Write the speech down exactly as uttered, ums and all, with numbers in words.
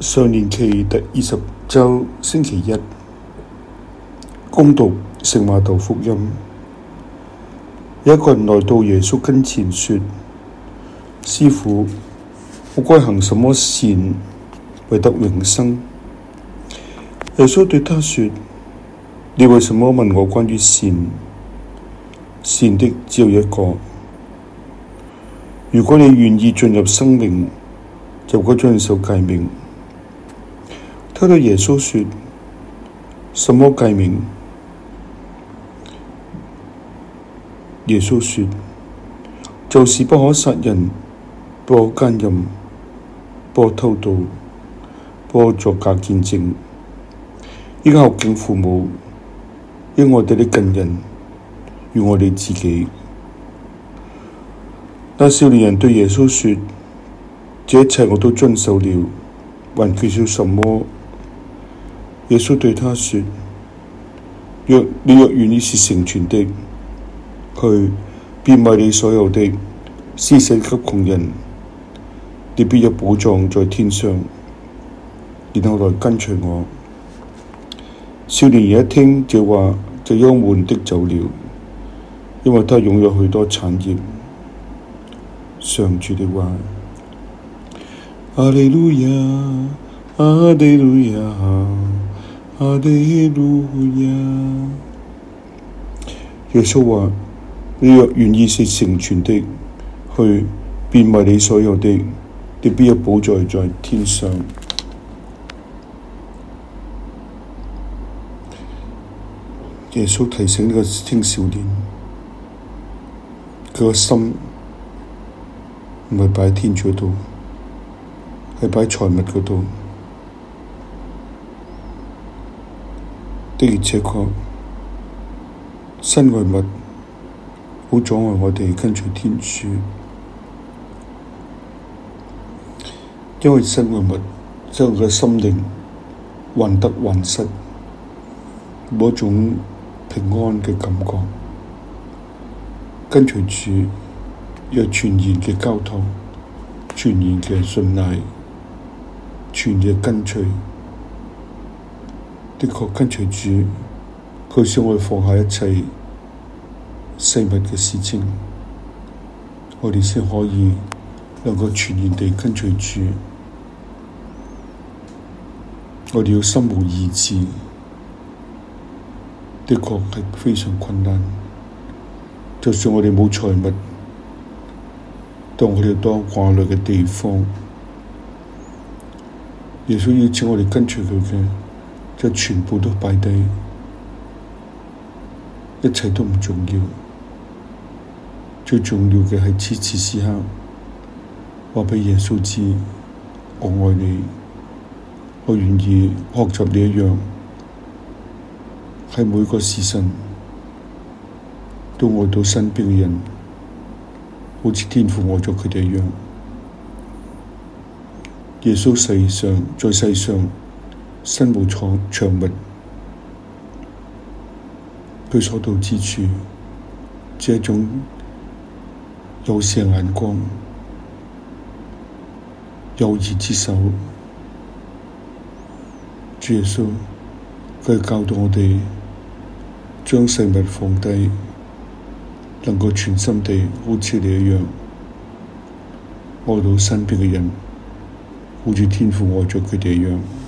上年期第二十週星期一，恭讀聖瑪竇福音。有一個人來到耶穌跟前說：師傅，我該行什麼善為得永生？耶穌對他說：你為什麼問我關於善？善的只有一個。如果你願意進入生命，就該遵守誡命。他對耶穌說：什麼誡命？耶穌說：就是不可殺人，不可姦淫，不可偷盜，不可作假見證，應孝敬父母，應愛你的近人，如愛你自己。那少年人對耶穌說：這一切我都遵守了，還缺少什麼？耶穌對他說：若你若願意是成全的，去變賣你所有的，施捨給窮人，你必有寶藏在天上，然後來跟隨我。少年人一聽這話，就憂悶的走了，因為他擁有許多產業。上主的話。阿利路亞，阿利路亞，阿利路亞。耶穌話：你若願意是成全的，去變賣你所有的，你必有寶藏在天上。耶穌提醒呢個青少年，佢個心唔係擺喺天主嗰度，係擺喺財物嗰度。的而且確，身外物好阻礙我哋跟隨天主，因為身外物使我嘅心靈患得患失，冇一種平安嘅感覺。跟隨主有全然嘅交託，全然嘅信賴，全然嘅跟隨。的確跟隨主，佢想我哋放下一切世物嘅事情，我哋先可以能夠全然地跟隨主。我哋要心無二致，的確係非常困難。就算我哋冇財物，當我哋多掛慮嘅地方，耶穌邀請我哋跟隨佢嘅，就全部都擺低，一切都唔重要。最重要嘅係此時此刻，話畀耶穌知，我愛你，我願意學習你一樣，喺每個時辰都愛到身邊嘅人，好似天父愛咗佢哋一樣。耶穌世上在世上身無長物，佢所到之處，只係一種友善眼光、友誼之手。主耶穌佢教導我哋將世物放低，能夠全心地好似你一樣愛到身邊嘅人，好似天父愛咗佢哋一樣。